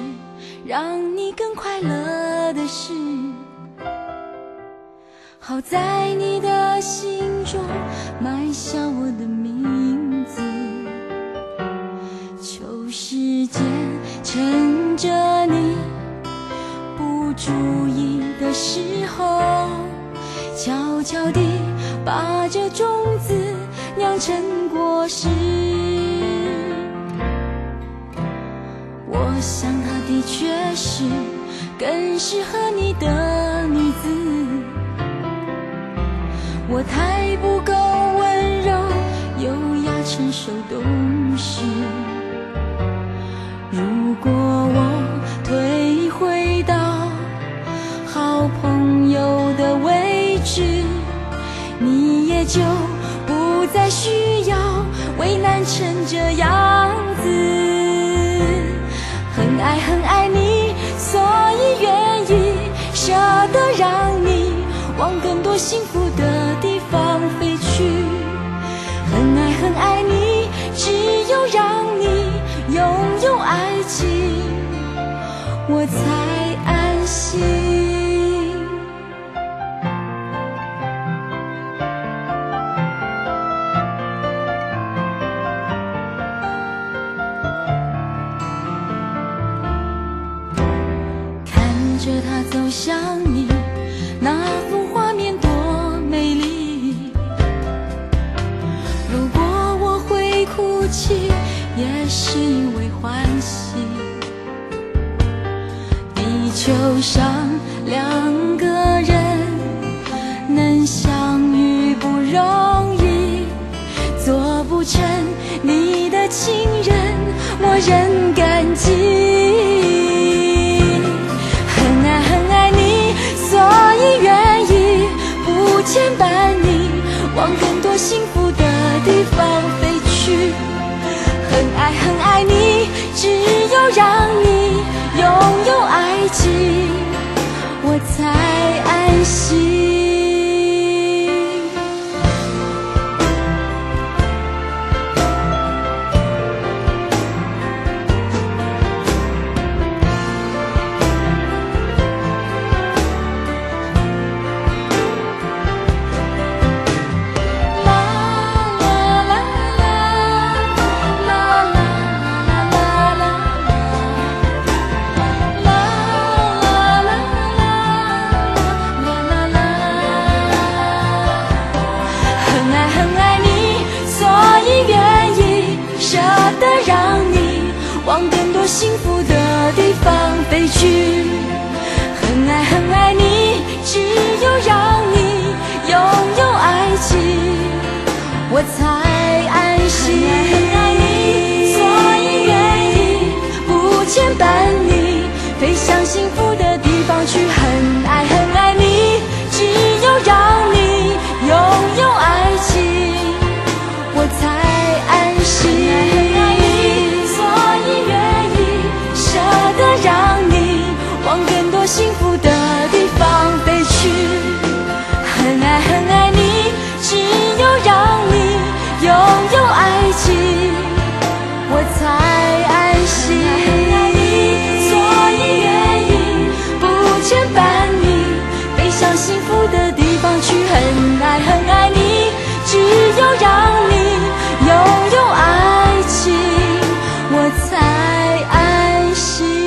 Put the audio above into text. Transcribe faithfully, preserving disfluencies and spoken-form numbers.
让你更快乐的事。好在你的心中埋下我的名字，求时间趁着你不注意的时候，悄悄地把这种子酿成果实。我想她的确是更适合你的女子，我太不够温柔优雅成熟懂事。如果我退回到好朋友的位置，你也就不再需要为难成这样子。很爱很爱你，所以愿意舍得让你往更多幸福的地方飞去。很爱很爱你，只有让你拥有爱情，我才安心。看着他走向你，那幅画面多美丽。如果我会哭泣，也是因为欢喜。地球上两个人能相遇不容易，做不成你的情人，我仍感激。很爱很爱你，所以愿意不牵绊你往更多幸福的地方飞去。很爱很爱你，只有让你拥有爱情，我才安心。往更多幸福的地方飞去。很爱很爱你，只有让你拥有爱情，我才安心。很爱你，所以愿意不牵绊你飞向幸福的地方去。很爱很爱你，只有让你拥有爱情，我才安心。让你往更多幸福的地方飞去。很爱很爱你，只有让你拥有爱情，我才安心。所以愿意不牵绊你飞向幸福的地方去。很爱很爱你，只有让你拥有爱情，我才安心。